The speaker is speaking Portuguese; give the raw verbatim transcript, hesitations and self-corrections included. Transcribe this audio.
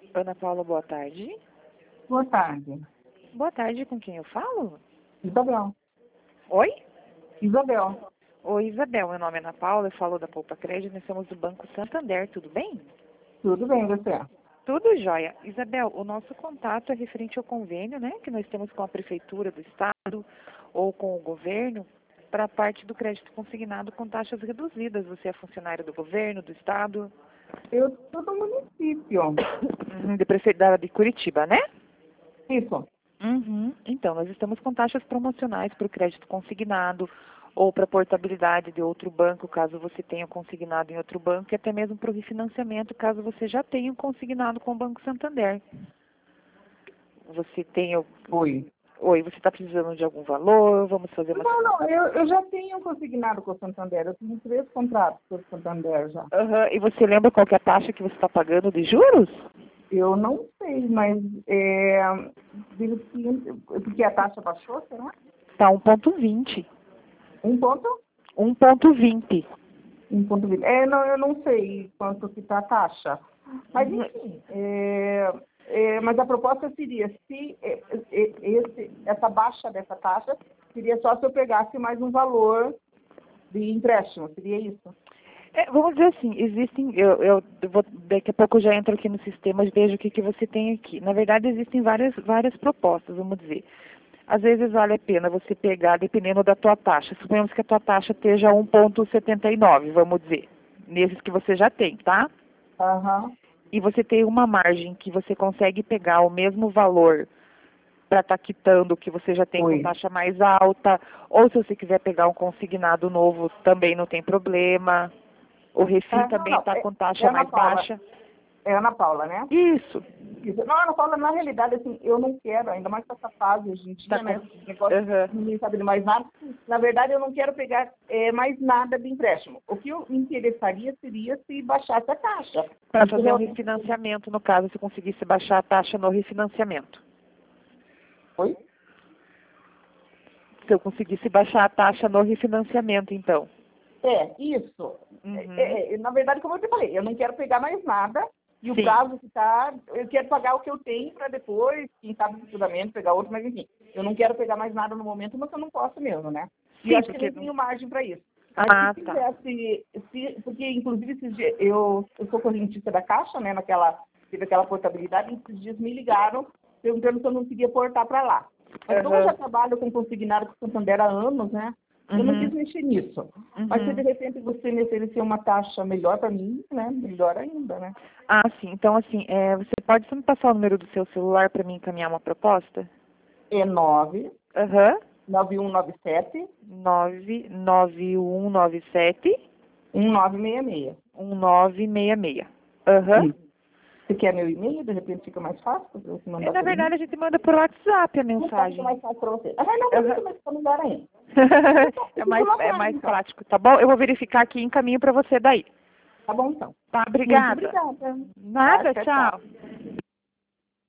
Ana Paula, boa tarde. Boa tarde. Boa tarde, com quem eu falo? Isabel. Oi? Isabel. Oi, Isabel, meu nome é Ana Paula, eu falo da Poupa Crédito, nós somos do Banco Santander, tudo bem? Tudo bem, você? Tudo jóia. Isabel, o nosso contato é referente ao convênio, né, que nós temos com a Prefeitura do Estado ou com o governo para a parte do crédito consignado com taxas reduzidas. Você é funcionário do governo, do Estado? Eu sou do município. Uhum, de Prefeitura de Curitiba, né? Isso. Uhum. Então, nós estamos com taxas promocionais para o crédito consignado ou para portabilidade de outro banco, caso você tenha consignado em outro banco, e até mesmo para o refinanciamento, caso você já tenha consignado com o Banco Santander. Você tem... o- Oi. Oi, você está precisando de algum valor? Vamos fazer uma... Não, não, eu, eu já tenho consignado com o Santander. Eu tenho três contratos com o Santander já. Aham. E você lembra qual que é a taxa que você está pagando de juros? Eu não sei, mas é, digo que- porque a taxa baixou, será? Está um ponto vinte. Um ponto? um ponto vinte. Um ponto vinte. É, não, eu não sei quanto que está a taxa. Mas Uhum. enfim, é, é, mas a proposta seria se é, é, esse, essa baixa dessa taxa seria só se eu pegasse mais um valor de empréstimo, seria isso? É, vamos dizer assim, existem, eu, eu vou, daqui a pouco eu já entro aqui no sistema e vejo o que, que você tem aqui. Na verdade, existem várias, várias propostas, vamos dizer. Às vezes vale a pena você pegar, dependendo da tua taxa. Suponhamos que a tua taxa esteja um ponto setenta e nove, vamos dizer, nesses que você já tem, tá? Aham. E você tem uma margem que você consegue pegar o mesmo valor para estar quitando o que você já tem com Oi. taxa mais alta, ou se você quiser pegar um consignado novo, também não tem problema. O refim É, não, também não. está É, com é taxa Ana mais Paula. baixa. É Ana Paula, né? Isso. Isso. Não, Ana Paula, na realidade, assim, eu não quero, ainda mais com essa fase hoje em Tá dia, com... né? Esse negócio Aham. que ninguém sabe de mais nada. Na verdade, eu não quero pegar é, mais nada de empréstimo. O que eu me interessaria seria se baixasse a taxa. Para Isso fazer um realmente- refinanciamento, no caso, se conseguisse baixar a taxa no refinanciamento. Oi? Se eu conseguisse baixar a taxa no refinanciamento, então. É, isso. Uhum. É, é, na verdade, como eu te falei, eu não quero pegar mais nada. E o Sim. prazo que está, eu quero pagar o que eu tenho para depois, quem sabe futuramente, pegar outro, mas enfim, eu não quero pegar mais nada no momento, mas eu não posso mesmo, né? E Sim, eu acho que porque... nem tenho margem para isso. Mas Ah, se tá. fizesse, se, porque inclusive esses dias, eu, eu sou correntista da Caixa, né, naquela, teve aquela portabilidade, e esses dias me ligaram perguntando se eu não queria portar para lá. Mas como eu já Aham. trabalho com consignado com Santander há anos, né, eu não Uhum. quis mexer nisso. Mas se de Uhum. repente você me oferecer uma taxa melhor para mim, né, melhor ainda, né? Ah, sim. Então, assim, é, você pode só me passar o número do seu celular para mim encaminhar uma proposta? É nove Aham. nove um nove sete nove nove um nove sete um nove seis seis. um nove seis seis. Aham. Isso. Você quer meu e-mail? De repente fica mais fácil para você É, mandar na por e-mail? verdade, a gente manda por WhatsApp a Não pode ficar mensagem. mais fácil para você. Ah, não, para mim Aham. também fica melhor ainda. Então, É fico mais, no é aguardo, mais então. prático, tá bom? Eu vou verificar aqui e encaminho para você daí. Tá bom, então. Tá, Muito obrigada. obrigada. Tá, Nada, tchau, tchau. tchau.